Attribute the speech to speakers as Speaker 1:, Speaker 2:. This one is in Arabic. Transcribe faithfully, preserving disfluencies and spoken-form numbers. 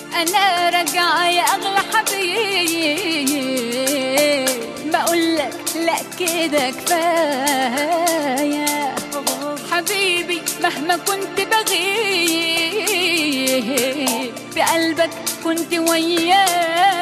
Speaker 1: انا راجعه يا اغلى حبيب، بقولك لا كده كفايه حبيبي، مهما كنت بغيب بقلبك كنت وياي.